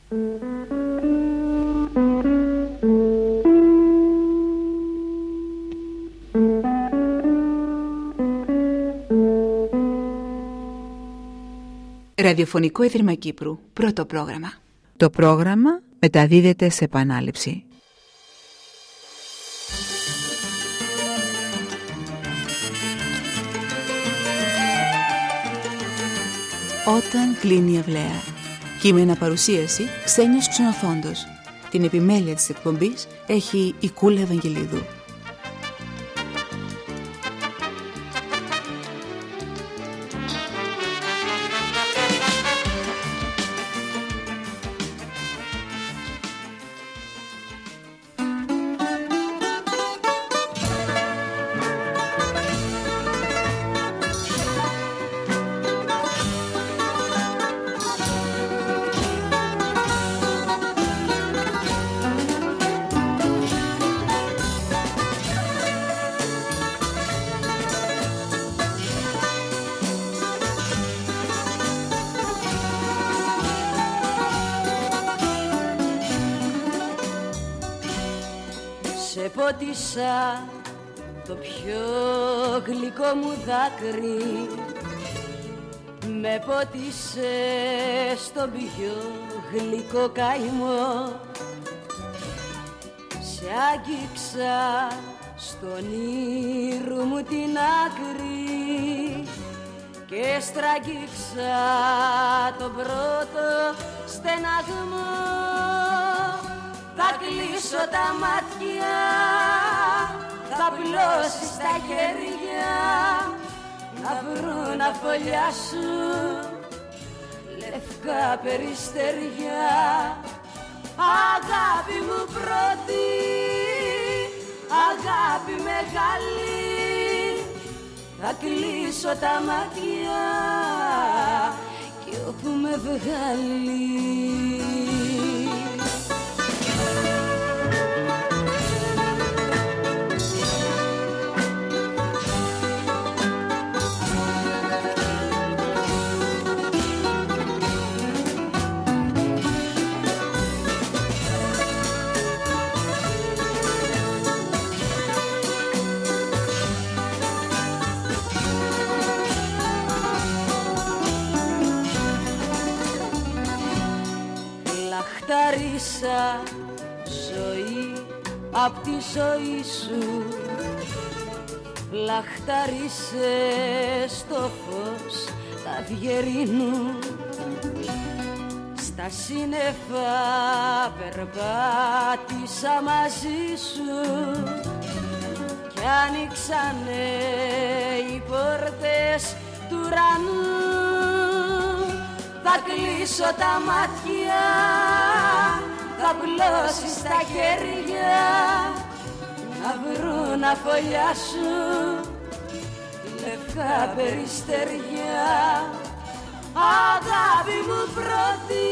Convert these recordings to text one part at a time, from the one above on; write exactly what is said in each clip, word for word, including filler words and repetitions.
Ραδιοφωνικό Ίδρυμα Κύπρου. Πρώτο πρόγραμμα. Το πρόγραμμα μεταδίδεται σε επανάληψη. Όταν κλείνει η αυλαία. Κείμενα παρουσίαση Ξένιος Ξενοφόντος. Την επιμέλεια της εκπομπής έχει η Κούλα Ευαγγελίδου. Πότισα το πιο γλυκό μου δάκρυ, με πότισε στον πιο γλυκό καημό. Σε άγγιξα στον ήρου μου την άκρη και στραγγίξα τον πρώτο στεναγμό. Θα κλείσω τα μάτια, θα πλώσεις τα χέρια, να βρουν αφολιά σου λευκά περιστεριά. Αγάπη μου πρώτη, αγάπη μεγάλη, θα κλείσω τα μάτια και όπου με βγάλει. Λαχταρίσα ζωή απ' τη ζωή σου, λαχταρίσε στο φως τα αυγερίνου. Στα σύννεφα περπάτησα μαζί σου κι άνοιξανε οι πόρτες του ουρανού. Θα κλείσω τα μάτια, θα πλώσεις τα χέρια, να βρουν αφολιά σου λευκά περιστεριά. Αγάπη μου πρώτη,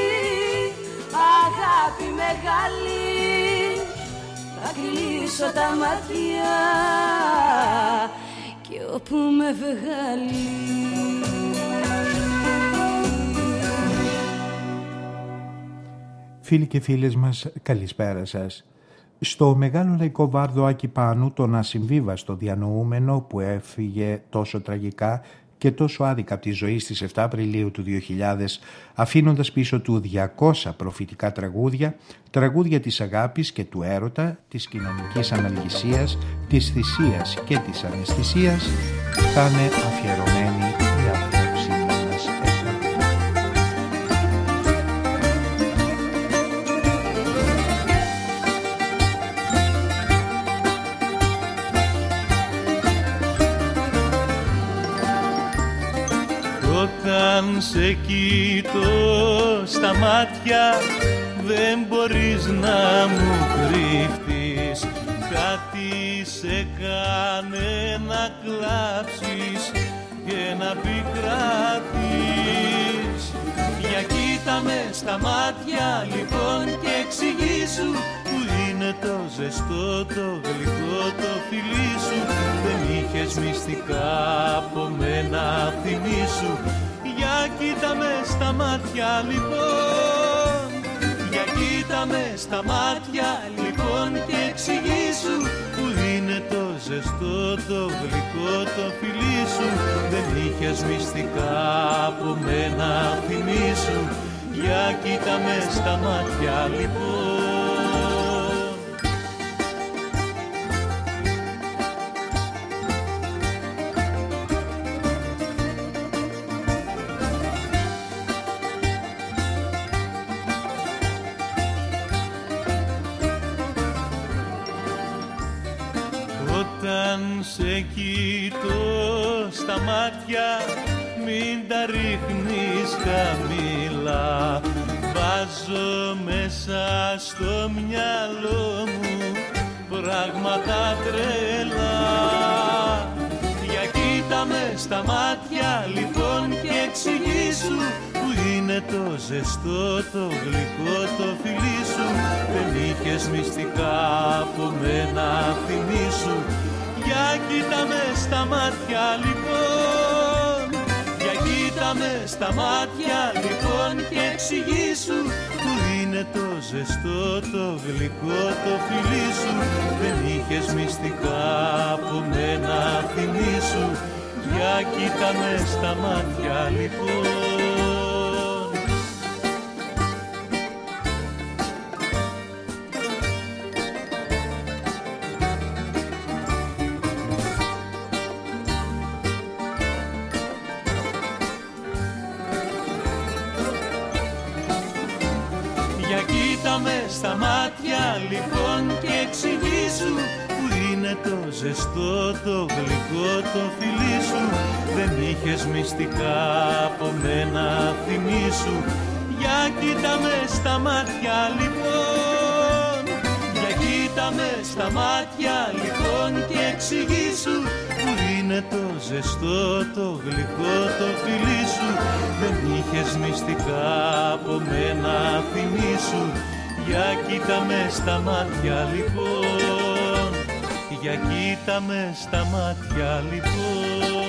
αγάπη μεγάλη, θα κλείσω τα μάτια και όπου με βγάλει. Φίλοι και φίλες μας, καλησπέρα σας. Στο μεγάλο λαϊκό βάρδο Άκη Πάνου, τον ασυμβίβαστο διανοούμενο που έφυγε τόσο τραγικά και τόσο άδικα από τη ζωή στις επτά Απριλίου του δύο χιλιάδες, αφήνοντας πίσω του διακόσια προφητικά τραγούδια, τραγούδια της αγάπης και του έρωτα, της κοινωνικής αναλγησίας, της θυσίας και της αναισθησίας, θα είναι αφιερωμένοι η απόψη μας εκπομπή. Όταν σε κοιτώ στα μάτια δεν μπορείς να μου κρύφτεις. Κάτι σε κάνε να κλάψεις και να πικραθείς. Για κοίτα με στα μάτια λοιπόν και εξηγήσου που είναι το ζεστό, το γλυκό, το φιλί σου. Δεν είχες μυστικά από μένα θυμίσου. Για κοίτα με στα μάτια λοιπόν. στα μάτια λοιπόν και εξηγήσου που είναι το ζεστό, το γλυκό, το φιλί σου. Δεν είχες μυστικά από μένα, θυμήσου. Για κοίτα με στα μάτια λοιπόν. Σε κοιτώ στα μάτια, μην τα ρίχνεις χαμηλά. Βάζω μέσα στο μυαλό μου πράγματα τρελά. Για κοίτα με στα μάτια λοιπόν και εξηγήσου που είναι το ζεστό, το γλυκό, το φιλί σου. Δεν είχες μυστικά από μένα, θυμήσου. Για κοίτα με στα μάτια λοιπόν. Για κοίτα με στα μάτια λοιπόν και εξηγήσου που είναι το ζεστό, το γλυκό, το φιλί σου. Δεν είχες μυστικά από μένα, θυμήσου. Για κοίτα με στα μάτια λοιπόν. Στα μάτια λοιπόν και εξηγήσου που είναι το ζεστό, το γλυκό, το φιλί σου. Δεν είχες μυστικά από μένα, θυμήσου. Για κοίτα με στα μάτια λοιπόν. Για κοίτα με στα μάτια λοιπόν και εξηγήσου που είναι το ζεστό, το γλυκό, το φιλί σου. Δεν είχες μυστικά από μένα, θυμήσου. Για κοίτα με στα μάτια λοιπόν. Για κοίτα με στα μάτια λοιπόν.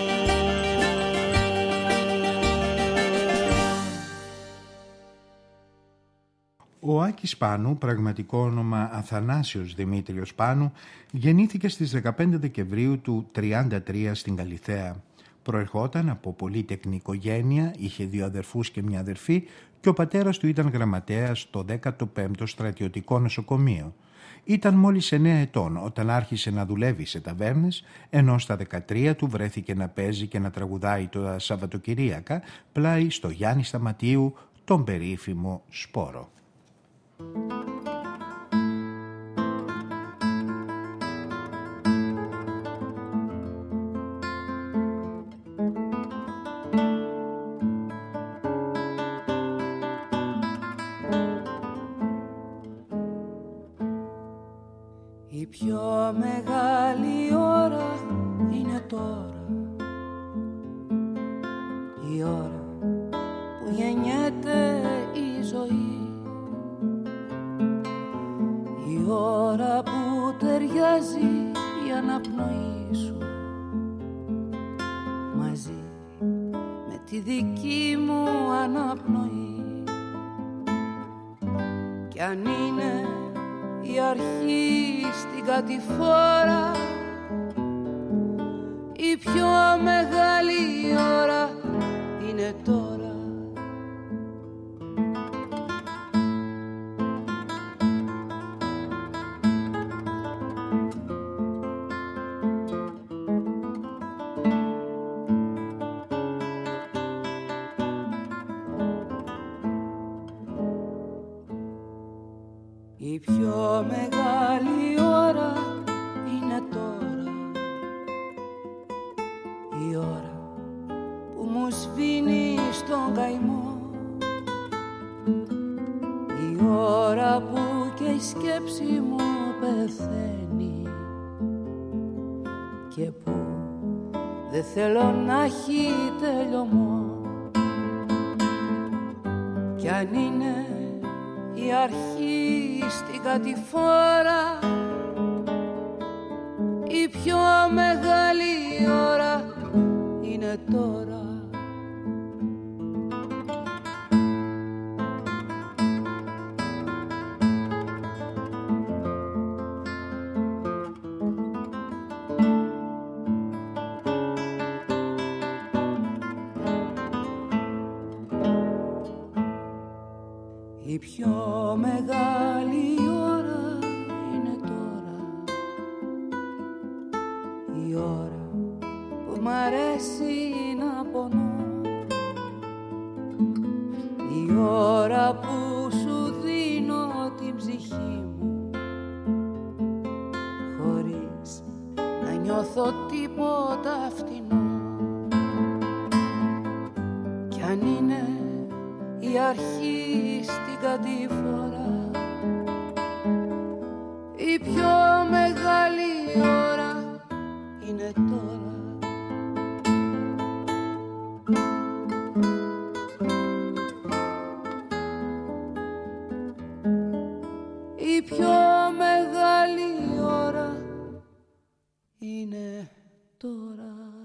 Ο Άκης Πάνου, πραγματικό όνομα Αθανάσιος Δημήτριος Πάνου, γεννήθηκε στις δεκαπέντε Δεκεμβρίου του τριάντα τρία στην Καλιθέα. Προερχόταν από πολύτεκνη οικογένεια, είχε δύο αδερφούς και μια αδερφή και ο πατέρας του ήταν γραμματέας στο δέκατο πέμπτο στρατιωτικό νοσοκομείο. Ήταν μόλις εννέα ετών όταν άρχισε να δουλεύει σε ταβέρνες, ενώ στα δεκατρία του βρέθηκε να παίζει και να τραγουδάει τα Σαββατοκυριακά πλάι στο Γιάννη Σταματίου, τον περίφημο Σπόρο. Η πιο μεγάλη ώρα είναι τώρα, η ώρα που γεννιέται η ζωή, η ώρα που ταιριάζει η αναπνοή σου μαζί με τη δική μου αναπνοή. Κι αν είναι η αρχή στην κατηφόρα, η πιο μεγάλη ώρα είναι τώρα. Η πιο μεγάλη ώρα είναι τώρα, η ώρα που μου σβήνει στον καημό, η ώρα που και η σκέψη μου πεθαίνει και που δεν θέλω να έχει τελειωμό. Κι αν είναι η αρχή στην κατηφόρα, η πιο μεγάλη ώρα είναι τώρα. Η πιο μεγάλη ώρα είναι τώρα, η ώρα που μ' αρέσει να πονώ, η ώρα που σου δίνω την ψυχή μου χωρίς να νιώθω τίποτα φτηνό. Κι αν είναι η αρχή στην κατηφορά, η πιο μεγάλη ώρα είναι τώρα. Η πιο μεγάλη ώρα είναι τώρα.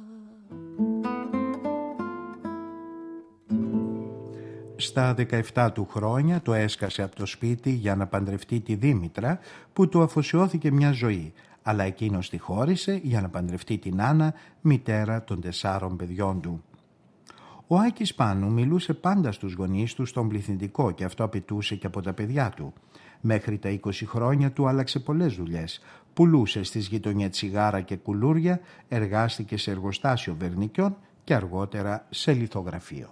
Στα δεκαεπτά του χρόνια το έσκασε από το σπίτι για να παντρευτεί τη Δήμητρα, που του αφοσιώθηκε μια ζωή, αλλά εκείνος τη χώρισε για να παντρευτεί την Άννα, μητέρα των τεσσάρων παιδιών του. Ο Άκης Πάνου μιλούσε πάντα στους γονείς του στον πληθυντικό και αυτό απαιτούσε και από τα παιδιά του. Μέχρι τα είκοσι χρόνια του άλλαξε πολλές δουλειές. Πουλούσε στις γειτονιές τσιγάρα και κουλούρια, εργάστηκε σε εργοστάσιο βερνικιών και αργότερα σε λιθογραφείο.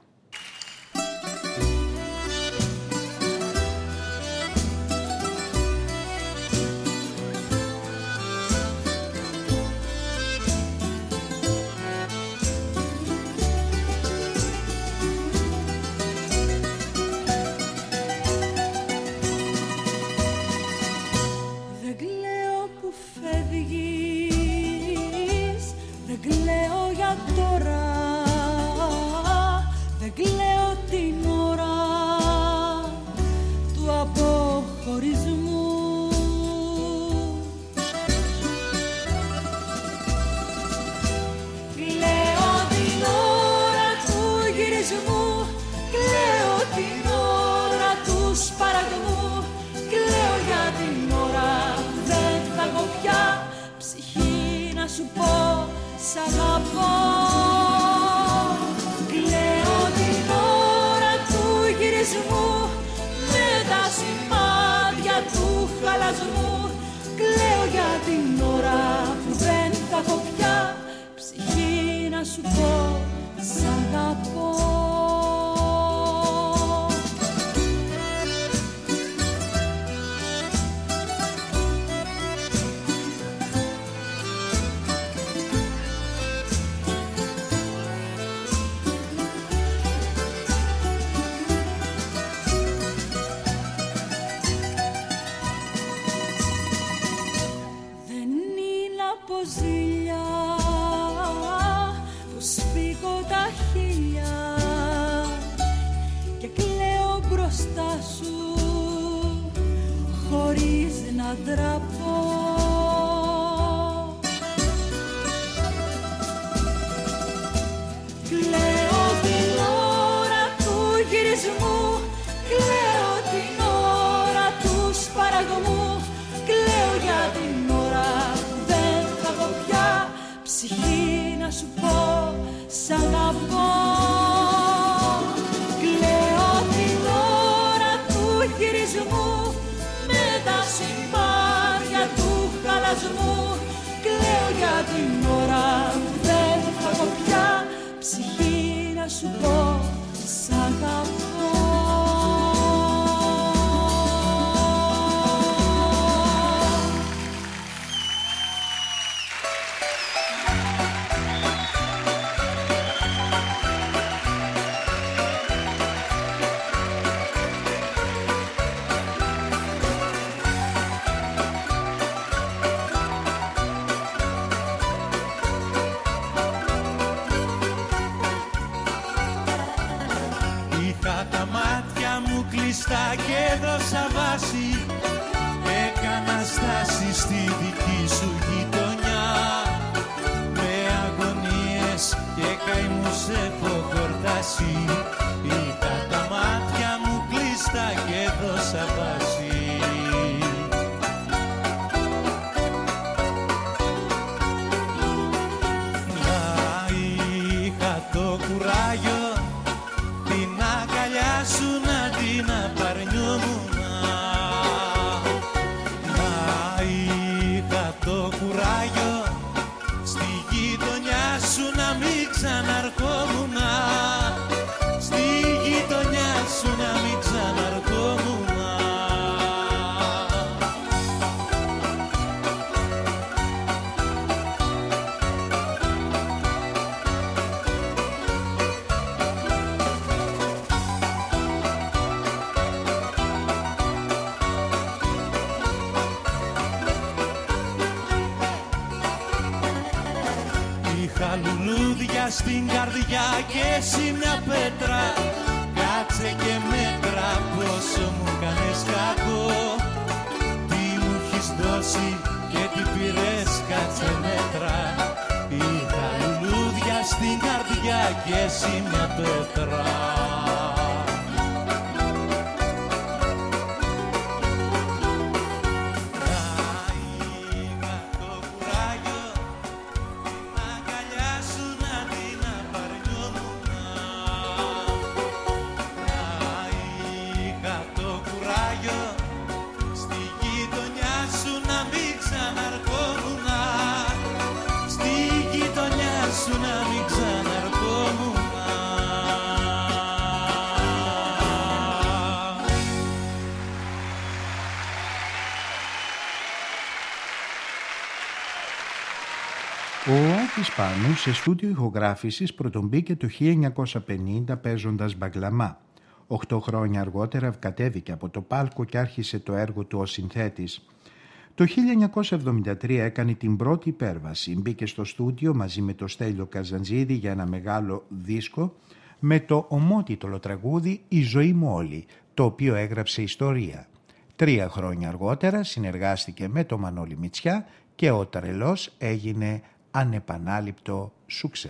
Την αγκαλιά σου να την απαρνιούμαι λουλούδια στην καρδιά και εσύ μια πέτρα. Κάτσε και μέτρα πόσο μου κάνες κακό. Τι μου έχεις δώσει και τι πήρες, κάτσε μέτρα. Είχα λουλούδια στην καρδιά και εσύ μια πέτρα. Ο Άκης Πάνου σε στούντιο ηχογράφησης πρωτομπήκε το χίλια εννιακόσια πενήντα παίζοντας μπαγκλαμά. Οχτώ χρόνια αργότερα κατέβηκε από το πάλκο και άρχισε το έργο του ως συνθέτης. Το χίλια εννιακόσια εβδομήντα τρία έκανε την πρώτη υπέρβαση. Μπήκε στο στούντιο μαζί με το Στέλιο Καζαντζίδη για ένα μεγάλο δίσκο με το ομότιτλο τραγούδι «Η ζωή μου όλη», το οποίο έγραψε ιστορία. Τρία χρόνια αργότερα συνεργάστηκε με το Μανώλη Μητσιά και ο Τρελός έγινε ανεπανάληπτο σουξέ.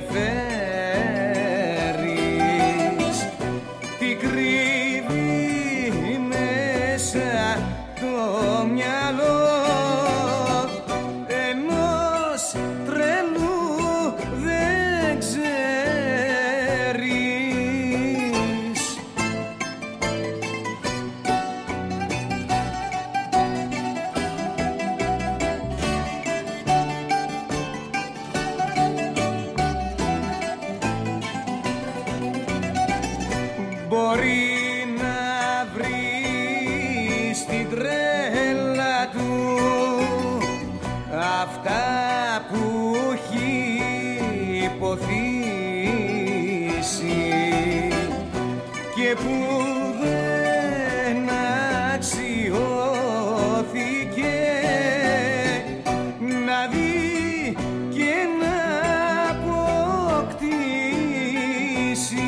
φέρεις, τι κρύβει μέσα το μυαλό ενός τρελού δεν ξέρεις. Μπορεί να βρει στην τρέλα του αυτά που έχει υποθήσει και που δεν αξιώθηκε να δει και να αποκτήσει.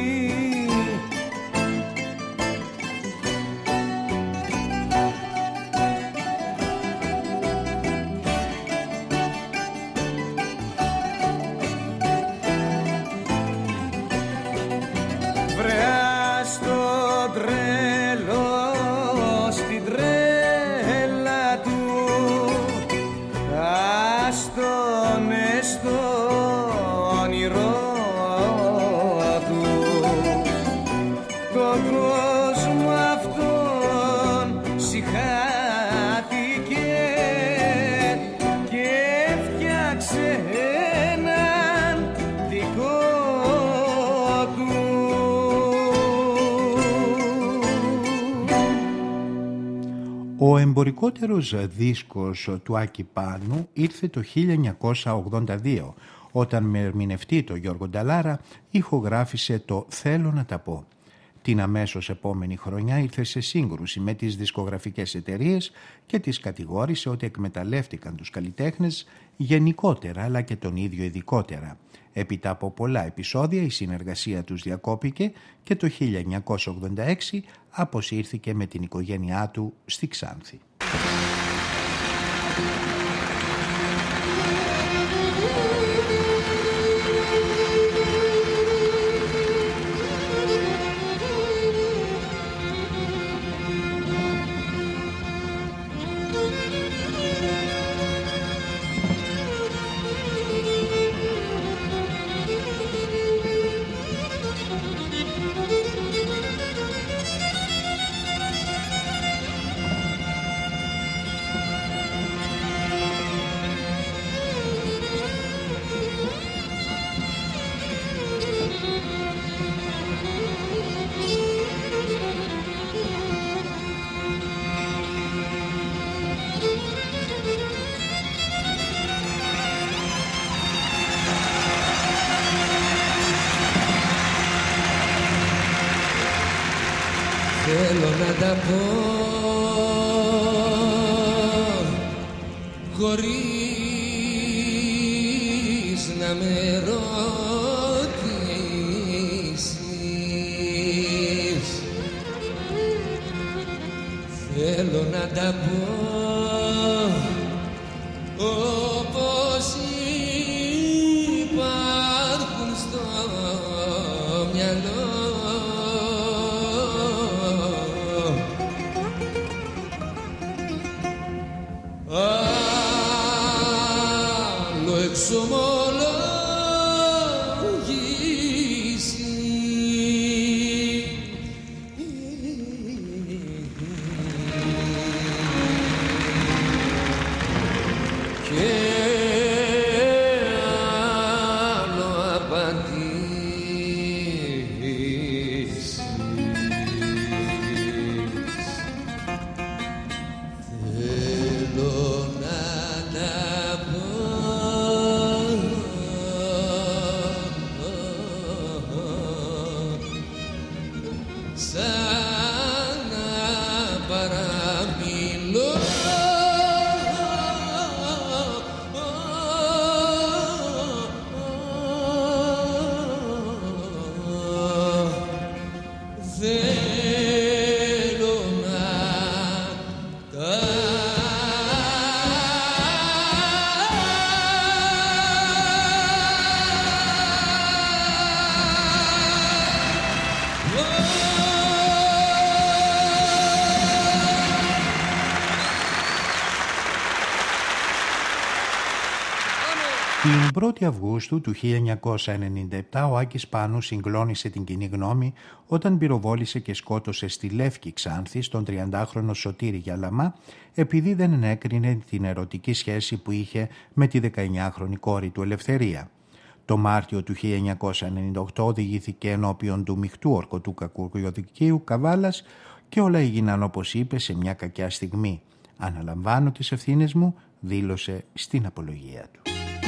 Ο εμπορικότερος δίσκος του Άκη Πάνου ήρθε το χίλια εννιακόσια ογδόντα δύο, όταν με ερμηνευτή το Γιώργο Νταλάρα ηχογράφησε το «Θέλω να τα πω». Την αμέσως επόμενη χρονιά ήρθε σε σύγκρουση με τις δισκογραφικές εταιρείες και τις κατηγόρησε ότι εκμεταλλεύτηκαν τους καλλιτέχνες γενικότερα αλλά και τον ίδιο ειδικότερα. Έπειτα από πολλά επεισόδια η συνεργασία τους διακόπηκε και το χίλια εννιακόσια ογδόντα έξι αποσύρθηκε με την οικογένειά του στη Ξάνθη. Θέλω να τα πω χωρίς να με ρωτήσεις. Θέλω να τα πω όπως υπάρχουν στο μυαλό. Άλλο εξομολογήσει και άλλο απαντήσεις. Θέλω να τα πω σαν να παραμιλώ Την πρώτη Αυγούστου του χίλια εννιακόσια ενενήντα επτά ο Άκης Πάνου συγκλώνησε την κοινή γνώμη όταν πυροβόλησε και σκότωσε στη Λεύκη Ξάνθης τον τριαντάχρονο Σωτήρη Γιαλαμά επειδή δεν ενέκρινε την ερωτική σχέση που είχε με τη δεκαεννιάχρονη κόρη του Ελευθερία. Το Μάρτιο του χίλια εννιακόσια ενενήντα οκτώ οδηγήθηκε ενώπιον του μειχτού ορκωτού κακουργοδικείου Καβάλας και όλα έγιναν όπως είπε σε μια κακιά στιγμή. «Αναλαμβάνω τις ευθύνες μου», δήλωσε στην απολογία του.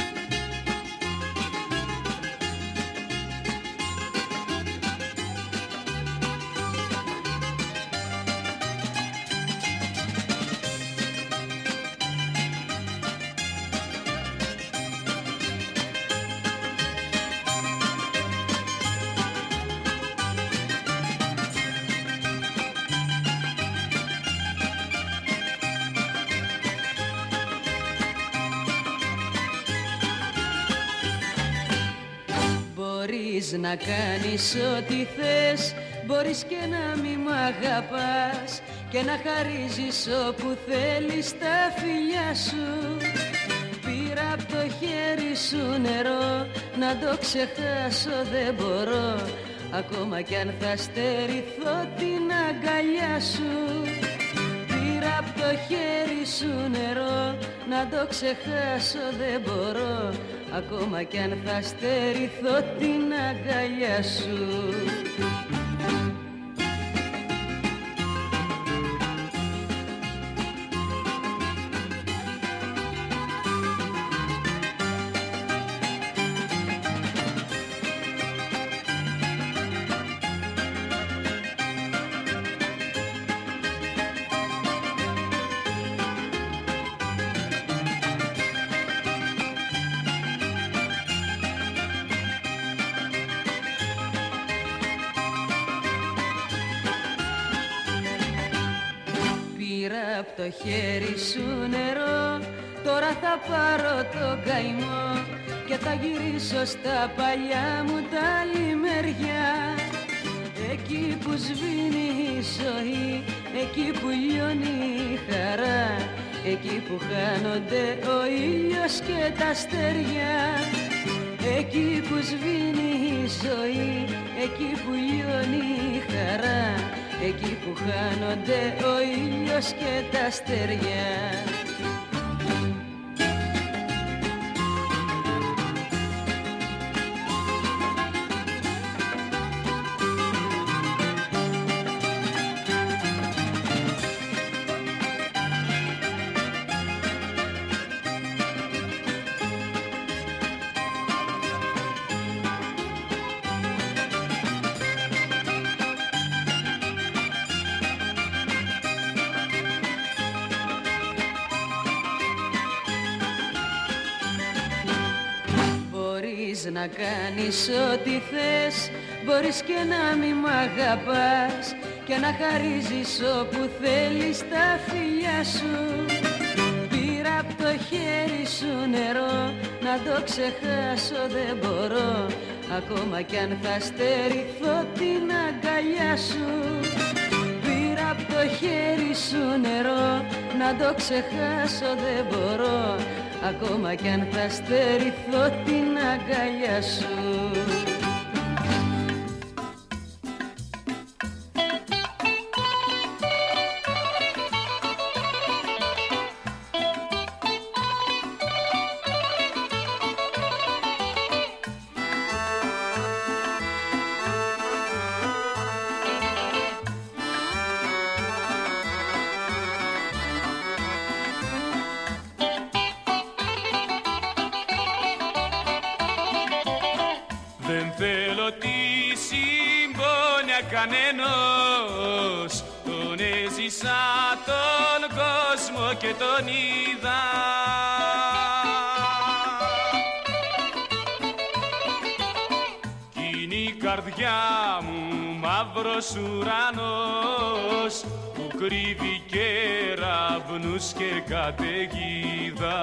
Να κάνεις ό,τι θες, μπορείς και να μη μ' αγαπάς και να χαρίζεις όπου θέλεις τα φιλιά σου. Πήρα απ' το χέρι σου νερό, να το ξεχάσω δεν μπορώ, ακόμα κι αν θα στερηθώ την αγκαλιά σου. Πήρα απ' το χέρι σου νερό, να το ξεχάσω δεν μπορώ, ακόμα κι αν θα στερηθώ την αγκαλιά σου. Το χέρι σου νερό, τώρα θα πάρω το καημό και θα γυρίσω στα παλιά μου τα λιμέρια. Εκεί που σβήνει η ζωή, εκεί που λιώνει η χαρά, εκεί που χάνονται ο ήλιος και τα αστέρια. Εκεί που σβήνει η ζωή, εκεί που λιώνει η χαρά, εκεί που χάνονται ο ήλιος και τα αστέρια. Να κάνεις ό,τι θες, μπορείς και να μη μ' αγαπάς και να χαρίζεις όπου θέλεις τα φιλιά σου. Πήρα απ' το χέρι σου νερό, να το ξεχάσω δεν μπορώ, ακόμα κι αν θα στερηθώ την αγκαλιά σου. Πήρα απ' το χέρι σου νερό, να το ξεχάσω δεν μπορώ, ακόμα κι αν θα στερηθώ την αγκαλιά σου. Κανένας, τον έζησα τον κόσμο και τον είδα. Κι είναι η καρδιά μου μαύρος ουρανός που κρύβει κεραυνούς και καταιγίδα.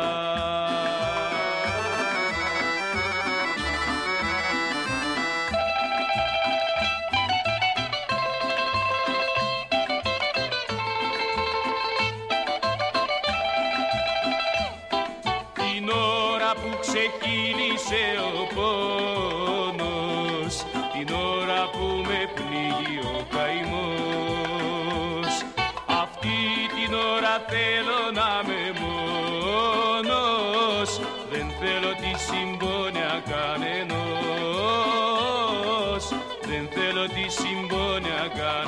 Την ώρα που ξεχύλισε ο πόνος, την ώρα που με πνίγει ο καημός. Αυτή την ώρα θέλω να είμαι μόνος, δεν θέλω τη συμπόνια κανενός, δεν θέλω τη συμπόνια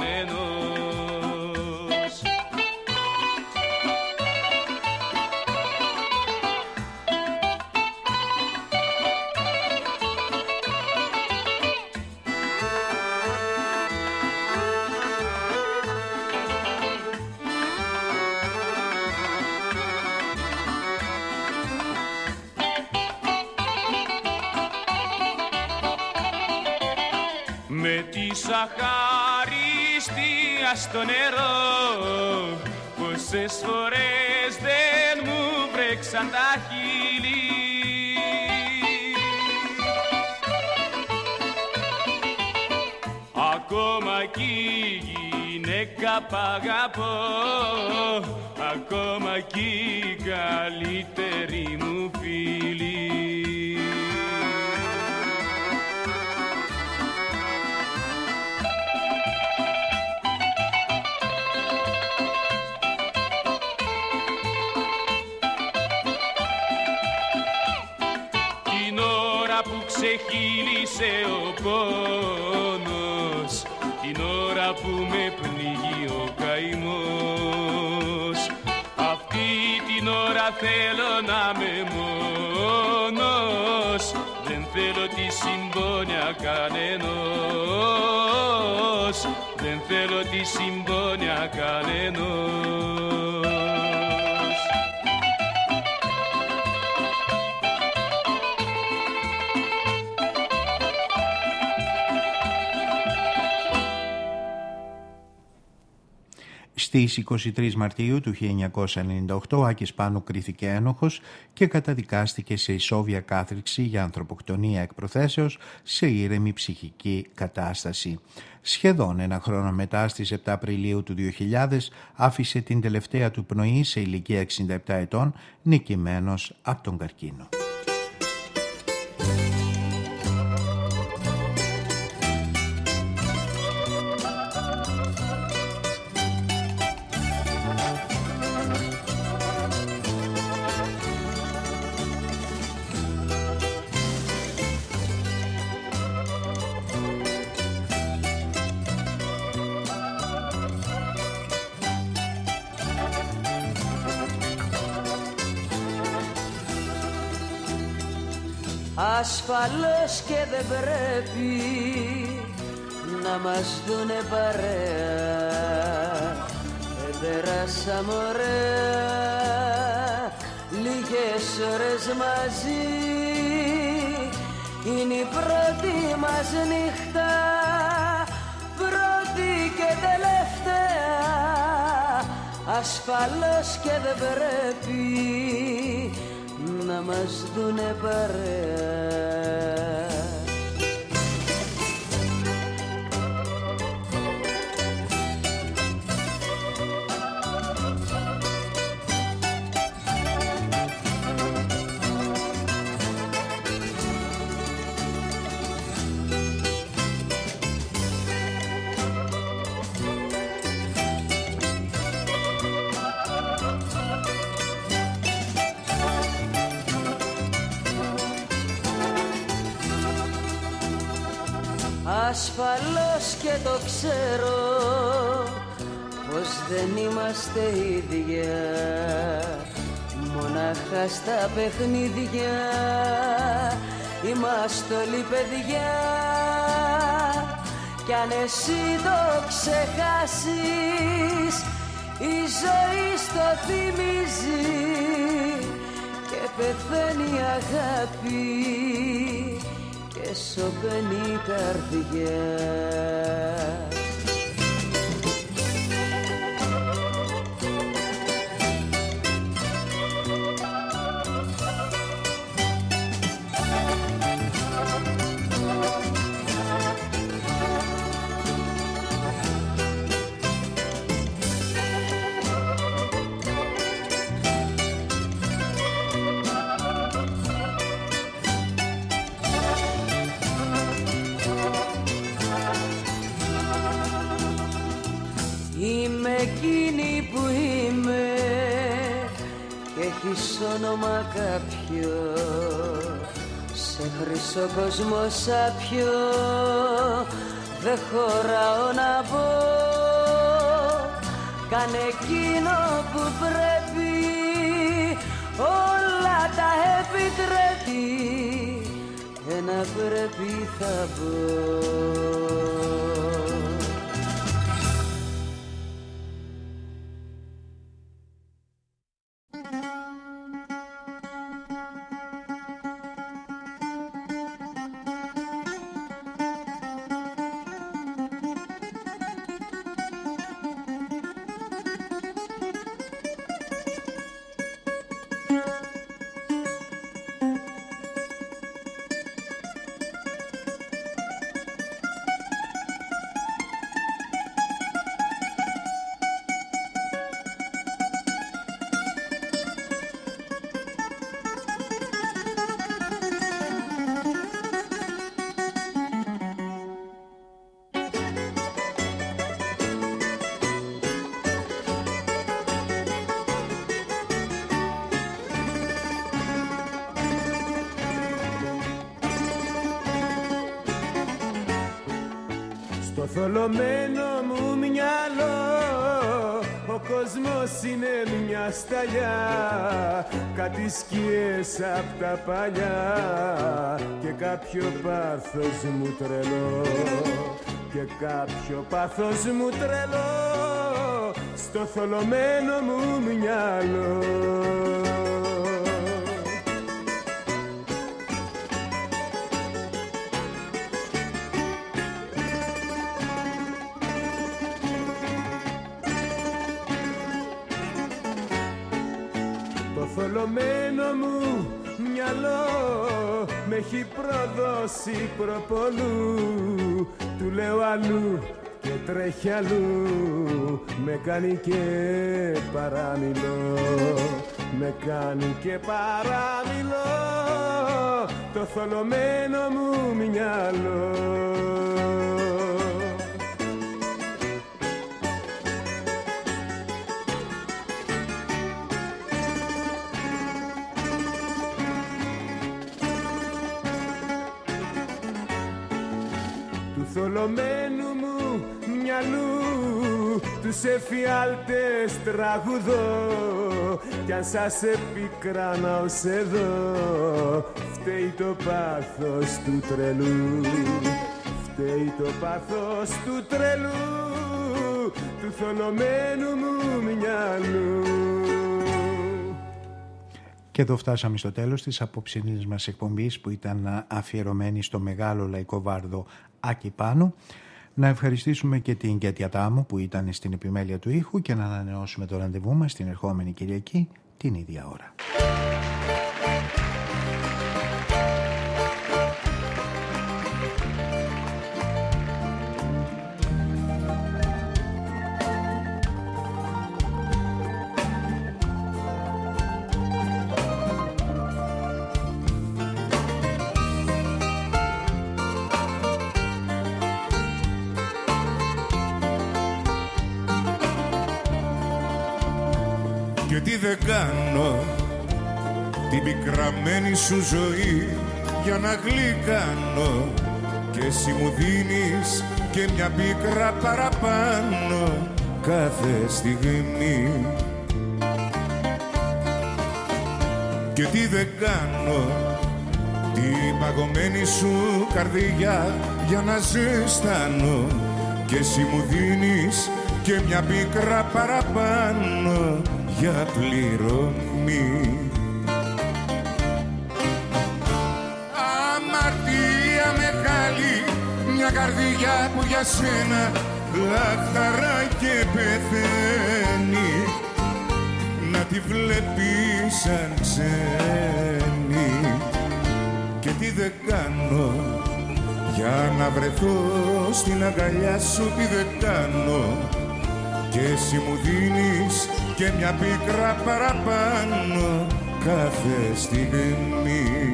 κανενός. Με τη σαχαριστία στο νερό, πόσες φορές δεν μου βρέξαν τα χείλη. Ακόμα κι η γυναίκα π' αγαπώ, ακόμα κι η καλύτερη μου φίλη. Ξεχύλισε ο πόνος, την ώρα που με πνίγει ο καημός. Αυτή την ώρα θέλω να είμαι μόνος, δεν θέλω τη συμπόνια κανενός, δεν θέλω τη συμπόνια κανενός. Στις είκοσι τρεις Μαρτίου του χίλια εννιακόσια ενενήντα οκτώ ο Άκης Πάνου κρίθηκε ένοχος και καταδικάστηκε σε ισόβια κάθριξη για ανθρωποκτονία εκ προθέσεως σε ήρεμη ψυχική κατάσταση. Σχεδόν ένα χρόνο μετά, στις επτά Απριλίου του δύο χιλιάδες, άφησε την τελευταία του πνοή σε ηλικία εξήντα επτά ετών, νικημένος από τον καρκίνο. Ασφαλώς και δεν πρέπει να μας δουνε παρέα. Δεν περάσαμε ωραία λίγες ώρες μαζί. Είναι η πρώτη μας νύχτα, πρώτη και τελευταία. Ασφαλώς και δεν πρέπει να μας δουνε παρέα. Ασφαλώς και το ξέρω πως δεν είμαστε ίδια, μονάχα στα παιχνίδια είμαστε όλοι παιδιά. Κι αν εσύ το ξεχάσεις, η ζωή στο θυμίζει και πεθαίνει η αγάπη και σωπαίνει η καρδιά. πεις όνομα κάποιο, σε χρυσό κόσμο σάπιο δεν χωράω να πω. Κάνε εκείνο που πρέπει, όλα τα επιτρέπει, ένα πρέπει θα πω. Στο θολωμένο μου μυαλό ο κόσμος είναι μια σταλιά, κάτι σκιές απ' τα παλιά και κάποιο πάθος μου τρελό, και κάποιο πάθος μου τρελό στο θολωμένο μου μυαλό. Θολωμένο μου μυαλό με έχει προδώσει προπολού, του λέω αλλού και τρέχει αλλού, με κάνει και παραμιλώ, με κάνει και παραμιλώ το θολωμένο μου μυαλό. Θολωμένου μου μυαλού τους εφιάλτες τραγουδώ, κι αν σας επικράνα ως εδώ φταίει το πάθος του τρελού, φταίει το πάθος του τρελού, του θολωμένου μου μυαλού. Και εδώ φτάσαμε στο τέλος της απόψινής μας εκπομπής, που ήταν αφιερωμένη στο μεγάλο λαϊκό βάρδο Άκη Πάνου. Να ευχαριστήσουμε και την Κέτια Τάμου που ήταν στην επιμέλεια του ήχου και να ανανεώσουμε το ραντεβού μας την ερχόμενη Κυριακή την ίδια ώρα. Και τι δεν κάνω την πικραμένη σου ζωή για να γλυκάνω, και εσύ μου δίνεις και μια πίκρα παραπάνω κάθε στιγμή. Και τι δεν κάνω την παγωμένη σου καρδιά για να ζεστάνω, και εσύ μου δίνεις και μια πίκρα παραπάνω για πληρωμή. Αμαρτία μεγάλη, μια καρδιά που για σένα λαχταρά και πεθαίνει, να τη βλέπεις σαν ξένη. Και τι δεν κάνω για να βρεθώ στην αγκαλιά σου, τι δεν κάνω, και εσύ μου δίνεις και μια πίκρα παραπάνω κάθε στιγμή.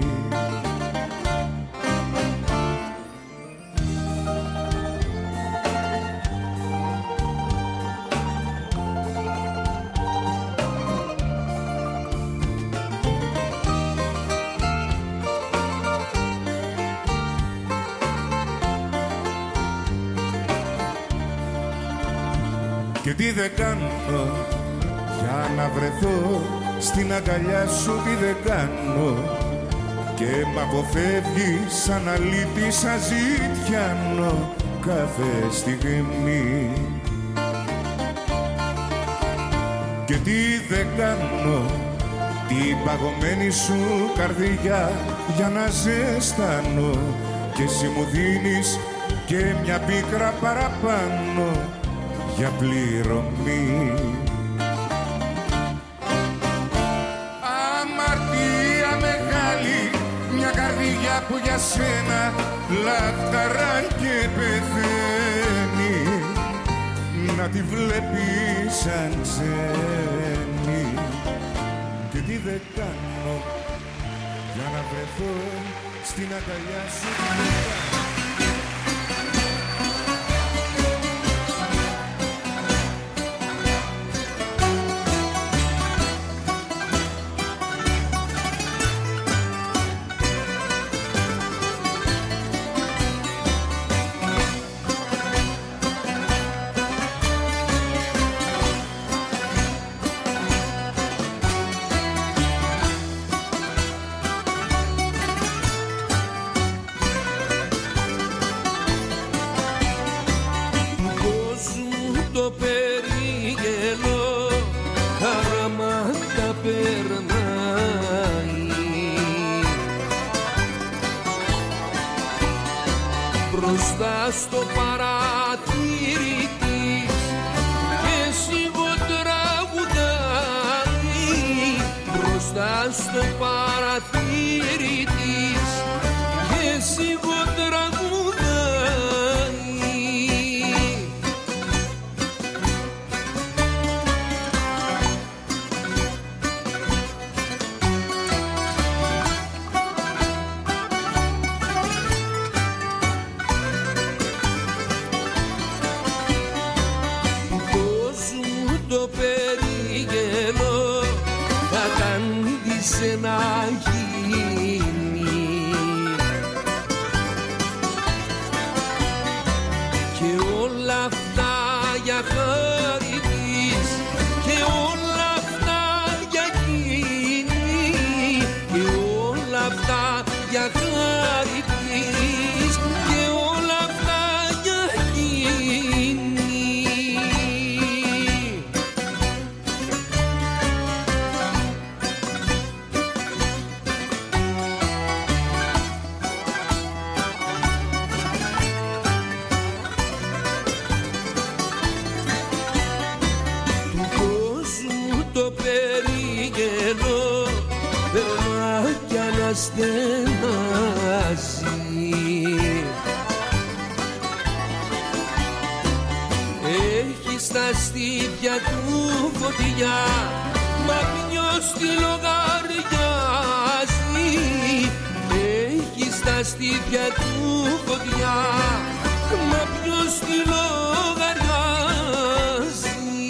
Και τι δεν κάνω για να βρεθώ στην αγκαλιά σου, τι δεν κάνω, και μ' αποφεύγεις σαν αλήτη, σαν ζητιάνο κάθε στιγμή. Και τι δεν κάνω την παγωμένη σου καρδιά για να ζεστάνω, και εσύ μου δίνεις και μια πίκρα παραπάνω για πληρωμή. Αμαρτία μεγάλη, μια καρδιά που για σένα λαχταρά και πεθαίνει, να τη βλέπεις σαν ξένη. Και τι δεν κάνω για να βρεθώ στην αγκαλιά σου. Στο παραθύρι της και σιγό τραγουδάει, μπροστά στο παραθύρι της και σιγό τραγουδάει. Να γίνει και όλα αυτά για χάρη της, και όλα αυτά για εκείνη, και όλα αυτά για χάρη της, και όλα αυτά για εκείνη. Στενάζει, έχει στα στήθια του φωτιά, μα ποιος τη λογαριάζει. Έχει στα στήθια του φωτιά, μα ποιος τη λογαριάζει.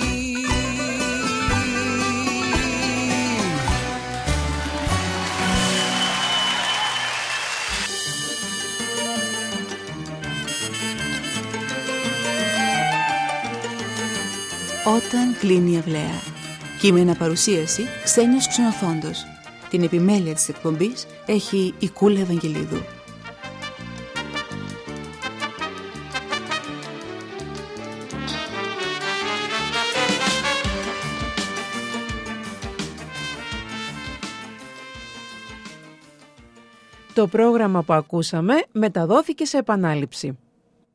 Όταν κλείνει η αυλαία. Κείμενα παρουσίαση Ξένιος Ξενοφόντος. Την επιμέλεια της εκπομπής έχει η Κούλα Ευαγγελίδου. Το πρόγραμμα που ακούσαμε μεταδόθηκε σε επανάληψη.